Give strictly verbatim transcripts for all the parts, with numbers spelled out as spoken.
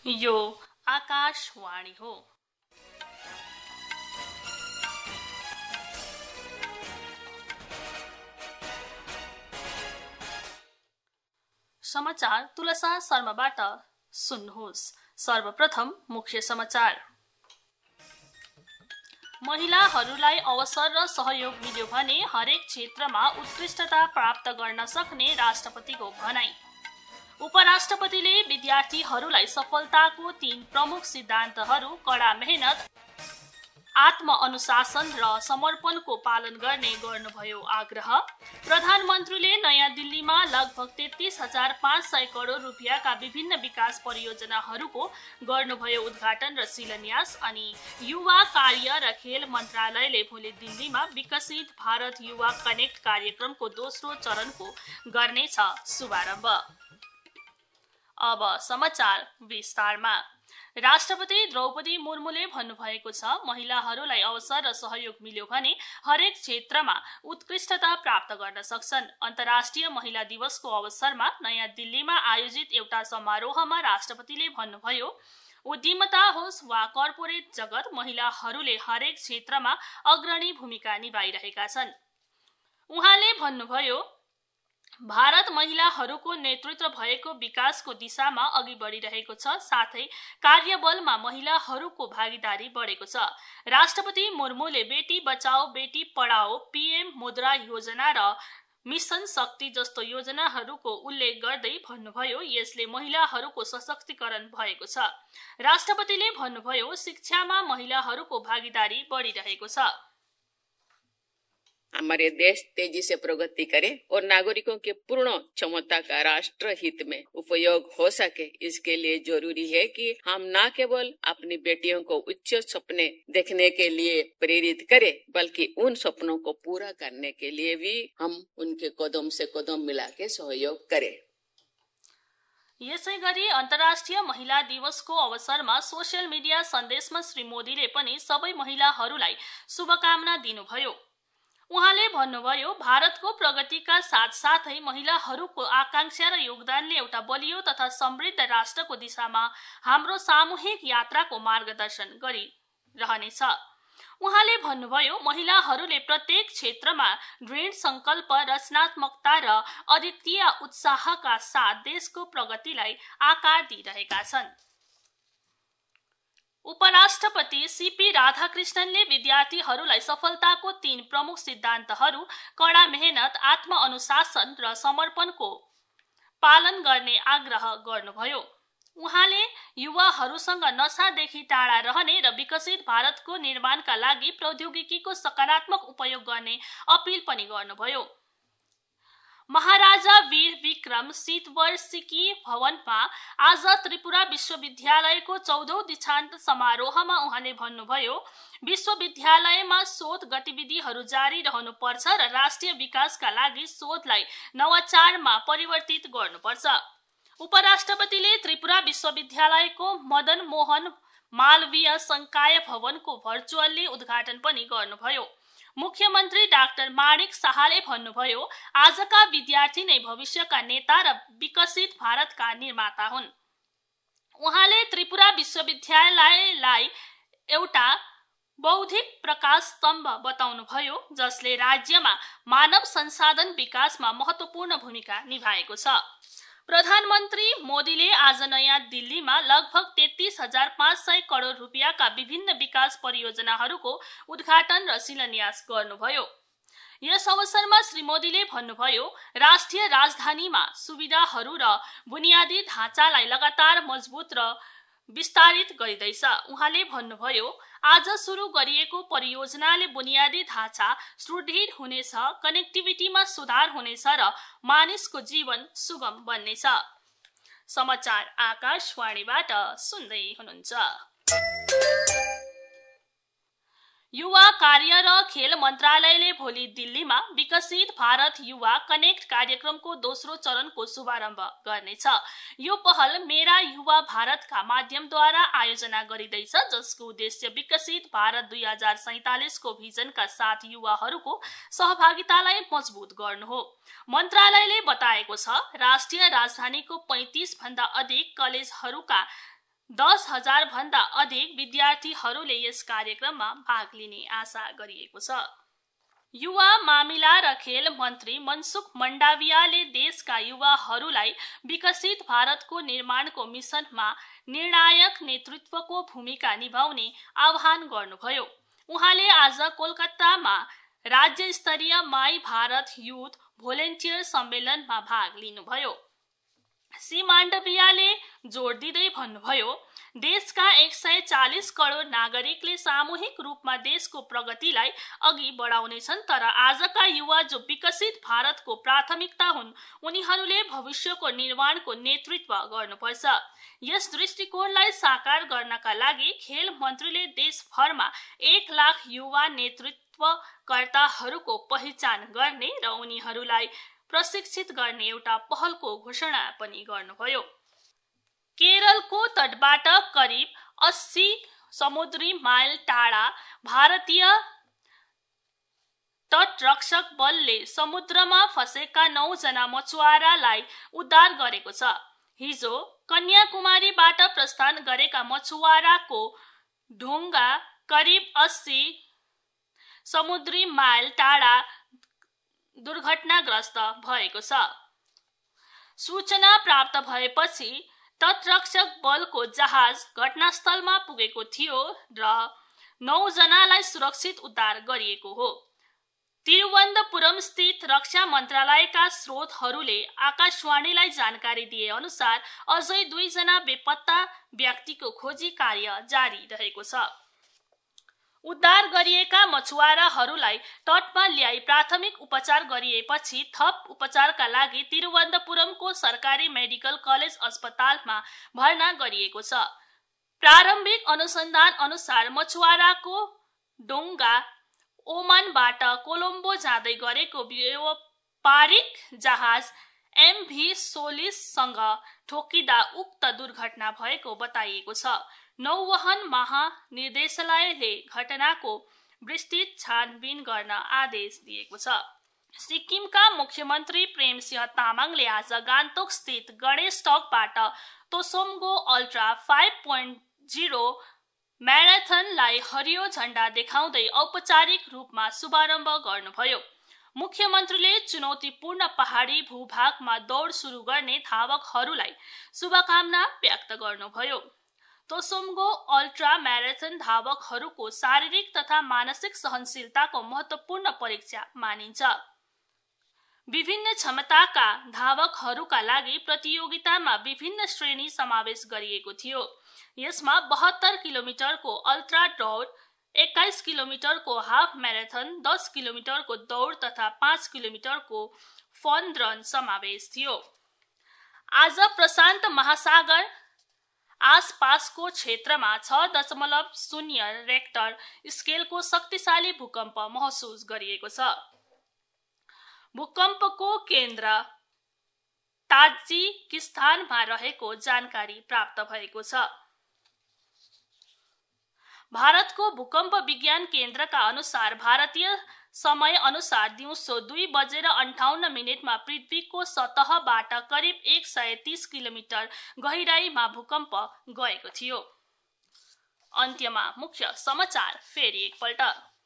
यो आकाशवाणी हो। समाचार तुलसा शर्माबाट सुन्नुहोस्। सर्वप्रथम मुख्य समाचार। महिलाहरूलाई अवसर र सहयोग मिल्यो भने हरेक क्षेत्रमा उत्कृष्टता प्राप्त गर्न सक्ने राष्ट्रपतिको भनाई। उपराष्ट्रपतिले विद्यार्थीहरूलाई सफलताको तीन प्रमुख सिद्धान्तहरू कड़ा मेहनत, आत्मअनुशासन र समर्पणको पालन गर्ने गर्नुभयो आग्रह। प्रधानमन्त्रीले नयाँ दिल्लीमा लगभग तेत्तीस हजार पाँच सय करोड रुपियाँका विभिन्न विकास परियोजनाहरूको गर्नुभयो उद्घाटन र शिलान्यास। अनि युवा कार्य र खेल मन्त्रालयले भोलि दिल्लीमा विकसित भारत युवा कनेक्ट कार्यक्रमको दोस्रो चरणको गर्नेछ शुभारम्भ। अब समाचार विस्तारमा। राष्ट्रपति द्रौपदी मुर्मुले भन्नुभएको छ, महिलाहरूलाई अवसर र सहयोग मिल्यो भने हरेक क्षेत्रमा उत्कृष्टता प्राप्त गर्न सक्छन्। अन्तर्राष्ट्रिय महिला दिवसको अवसरमा नयाँ दिल्लीमा आयोजित एउटा समारोहमा राष्ट्रपतिले भन्नुभयो, उद्यमता होस् वा कर्पोरेट जगत, महिलाहरूले हरेक क्षेत्रमा अग्रणी भूमिका निभाइरहेका छन्। उहाँले भन्नुभयो, भारत महिलाहरूको नेतृत्व भएको विकासको दिशामा अघि बढिरहेको छ, साथै कार्यबलमा महिलाहरूको भागीदारी बढेको छ। राष्ट्रपति मुर्मुले बेटी बचाओ बेटी पढाओ, पीएम मुद्रा योजना र मिशन शक्ति जस्तो योजनाहरूको उल्लेख गर्दै भन्नुभयो, यसले महिलाहरूको सशक्तिकरण भएको छ। राष्ट्रपतिले भन्नुभयो, शिक्षामा महिलाहरूको भागीदारी बढिरहेको छ। हमारे देश तेजी से प्रगति करे और नागरिकों के पूर्ण क्षमता का राष्ट्र हित में उपयोग हो सके, इसके लिए जरूरी है कि हम न केवल अपनी बेटियों को उच्च सपने देखने के लिए प्रेरित करें, बल्कि उन सपनों को पूरा करने के लिए भी हम उनके कदम से कदम मिला के सहयोग करें। यसैगरी अन्तर्राष्ट्रिय महिला दिवसको अवसरमा सोशल मिडिया सन्देशमा श्री मोदीले पनि सबै महिलाहरूलाई शुभकामना दिनुभयो। उहाँले भन्नुभयो, भारतको प्रगतिका साथसाथै महिलाहरूको आकांक्षा र योगदानले एउटा बलियो तथा समृद्ध राष्ट्रको दिशामा हाम्रो सामूहिक यात्राको मार्गदर्शन गरिरहनेछ। उहाँले भन्नुभयो, महिलाहरूले प्रत्येक क्षेत्रमा दृढ संकल्प, रचनात्मकता र अद्वितीय उत्साहका साथ देशको प्रगतिलाई आकार दिइरहेका छन्। उपराष्ट्रपति सीपी राधाकृष्णनले विद्यार्थीहरूलाई सफलताको तीन प्रमुख सिद्धान्तहरू कड़ा मेहनत, आत्मअनुशासन र समर्पणको पालन गर्ने आग्रह गर्नुभयो। उहाँले युवाहरूसँग नशादेखि टाढा रहने र विकसित भारतको निर्माणका लागि प्रौद्योगिकीको सकारात्मक उपयोग गर्ने अपील पनि गर्नुभयो। महाराजा वीर विक्रम शीतवर्षिकी भवनमा आज त्रिपुरा विश्वविद्यालयको चौधौं दीक्षान्त समारोहमा उहाँले भन्नुभयो, विश्वविद्यालयमा शोध गतिविधिहरू जारी रहनुपर्छ र राष्ट्रिय विकासका लागि शोधलाई नवाचारमा परिवर्तित गर्नुपर्छ। उपराष्ट्रपतिले त्रिपुरा विश्वविद्यालयको मदन मोहन मालवीय संकाय भवनको भर्चुअली उद्घाटन पनि गर्नुभयो। मुख्यमन्त्री डाक्टर माणिक शाहले भन्नुभयो, आजका विद्यार्थी नै भविष्यका नेता र विकसित भारतका निर्माता हुन्। उहाँले त्रिपुरा विश्वविद्यालयलाई एउटा बौद्धिक प्रकाश स्तम्भ बताउनुभयो, जसले राज्यमा मानव संसाधन विकासमा महत्वपूर्ण भूमिका निभाएको छ। प्रधानमन्त्री मोदीले आज नयाँ दिल्लीमा लगभग तेत्तीस हजार पाँच सय करोड रुपियाँका विभिन्न विकास परियोजनाहरूको उद्घाटन र शिलान्यास गर्नुभयो। यस अवसरमा श्री मोदीले भन्नुभयो, राष्ट्रिय राजधानीमा सुविधाहरू र बुनियादी ढाँचालाई लगातार मजबुत र विस्तारित गरिँदैछ। उहाँले भन्नुभयो, आज सुरु गरिएको परियोजनाले बुनियादी ढाँचा सुदृढ हुनेछ, कनेक्टिभिटीमा सुधार हुनेछ र मानिसको जीवन सुगम बन्नेछ। समाचार आकाशवाणीबाट सुन्दै हुनुहुन्छ। युवा कार्य र खेल मन्त्रालयले भोलि दिल्लीमा विकसित भारत युवा कनेक्ट कार्यक्रमको दोस्रो चरणको शुभारम्भ गर्नेछ। यो पहल मेरा युवा भारतका माध्यमद्वारा आयोजना गरिँदैछ, जसको उद्देश्य विकसित भारत दुई हजार सैंतालीस को भिजनका साथ युवाहरूको सहभागितालाई मजबुत गर्नु हो। मन्त्रालयले बताएको छ, राष्ट्रिय राजधानीको पैंतीस भन्दा अधिक कलेजहरूका दस हजार भन्दा अधिक विद्यार्थीहरूले यस कार्यक्रममा भाग लिने आशा गरिएको छ। युवा मामिला र खेल मन्त्री मनसुख मण्डावियाले देशका युवाहरूलाई विकसित भारतको निर्माणको मिशनमा निर्णायक नेतृत्वको भूमिका निभाउने आह्वान गर्नुभयो। उहाँले आज कोलकातामा राज्य स्तरीय माई भारत युथ भोलिन्टियर सम्मेलनमा भाग लिनुभयो। श्री माण्डवियाले जोड दिँदै भन्नुभयो, देशका एक सय चालीस करोड नागरिकले सामूहिक रूपमा देशको प्रगतिलाई अघि बढाउनेछन्, तर आजका युवा जो विकसित भारतको प्राथमिकता हुन्, उनीहरूले भविष्यको निर्माणको नेतृत्व गर्नुपर्छ। यस दृष्टिकोणलाई साकार गर्नका लागि खेल मन्त्रीले देशभरमा एक लाख युवा नेतृत्वकर्ताहरूको पहिचान गर्ने र उनीहरूलाई प्रशिक्षित गर्ने एउटा पहलको घोषणा पनि गर्नुभयो। केरलको तटबाट करिब अस्सी समुद्री माइल टाढा भारतीय तटरक्षक बलले समुद्रमा फँसेका नौ जना मछुवारालाई उद्धार गरेको छ। हिजो कन्याकुमारीबाट प्रस्थान गरेका मछुवाराको ढुङ्गा करिब अस्सी समुद्री माइल टाढा दुर्घटनाग्रस्त भएको छ। सूचना प्राप्त भएपछि तटरक्षक बलको जहाज घटनास्थलमा पुगेको थियो र नौ जनालाई सुरक्षित उद्धार गरिएको हो। तिरुवनन्तपुरम स्थित रक्षा मन्त्रालयका स्रोतहरूले आकाशवाणीलाई जानकारी दिए अनुसार अझै दुई जना बेपत्ता व्यक्तिको खोजी कार्य जारी रहेको छ। उद्धार गरिएका मछुवाराहरूलाई तटमा ल्याई प्राथमिक उपचार गरिएपछि थप उपचारका लागि तिरुवनन्तपुरमको सरकारी मेडिकल कलेज अस्पतालमा भर्ना गरिएको छ। प्रारम्भिक अनुसन्धान अनुसार मछुवाराको डोङ्गा ओमानबाट कोलम्बो जाँदै गरेको व्यापारिक जहाज एमभी सोलिससँग ठोकिँदा उक्त दुर्घटना भएको बताइएको छ। नौवहन महानिर्देशालयले घटनाको विस्तृत छानबिन गर्न आदेश दिएको छ। सिक्किमका मुख्यमन्त्री प्रेम सिंह तामाङले आज गान्तोक स्थित गणेश टकबाट Tsomgo ultra five point zero म्याराथनलाई हरियो झण्डा देखाउँदै औपचारिक रूपमा शुभारम्भ गर्नुभयो। मुख्यमन्त्रीले चुनौतीपूर्ण पहाडी भूभागमा दौड सुरु गर्ने धावकहरूलाई शुभकामना व्यक्त गर्नुभयो। तोसोमगो अल्ट्रा म्याराथन धावकहरूको शारीरिक तथा मानसिक सहनशीलताको महत्त्वपूर्ण परीक्षा मानिन्छ। विभिन्न क्षमताका धावकहरूका लागि प्रतियोगितामा विभिन्न श्रेणी समावेश गरिएको थियो। यसमा बहत्तर किलोमिटरको अल्ट्रा दौड, एक्काइस किलोमिटरको हाफ म्याराथन, दस किलोमिटरको दौड तथा पाँच किलोमिटरको फन रन समावेश थियो। आज प्रशान्त महासागर आसपासको क्षेत्रमा छ दशमलव शून्य रेक्टर स्केलको शक्तिशाली भूकम्प महसुस गरिएको छ। भूकम्पको केन्द्र ताजिकिस्तानमा रहेको जानकारी प्राप्त भएको छ। भारतको भूकम्प विज्ञान केन्द्रका अनुसार भारतीय समय अनुसार दिउँसो दुई बजेर अन्ठाउन्न मिनटमा पृथ्वीको सतहबाट करिब एक सय तीस किलोमिटर गहिराईमा भूकम्प गएको थियो। अन्त्यमा मुख्य समाचार फेरि एकपल्ट।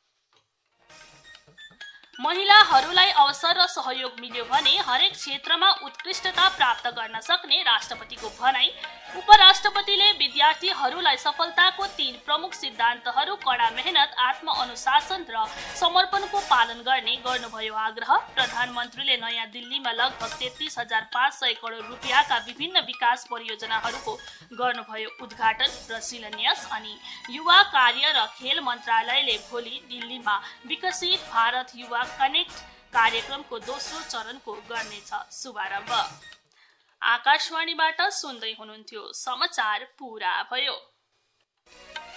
महिलाहरूलाई अवसर र सहयोग मिल्यो भने हरेक क्षेत्रमा उत्कृष्टता प्राप्त गर्न सक्ने राष्ट्रपतिको भनाई। उपराष्ट्रपतिले विद्यार्थीहरूलाई सफलताको तीन प्रमुख सिद्धान्तहरू कड़ा मेहनत, आत्मअनुशासन र समर्पणको पालन गर्ने गर्नुभयो आग्रह। प्रधानमन्त्रीले नयाँ दिल्लीमा लगभग तेत्तीस हजार पाँच सय करोड रुपियाँका विभिन्न विकास परियोजनाहरूको गर्नुभयो उद्घाटन र शिलान्यास। अनि युवा कार्य र खेल मन्त्रालयले भोलि दिल्लीमा विकसित भारत युवा कनेक्ट कार्यक्रमको दोस्रो चरणको गर्नेछ शुभारम्भ। आकाशवाणीबाट सुन्दै हुनुहुन्थ्यो समाचार पूरा भयो।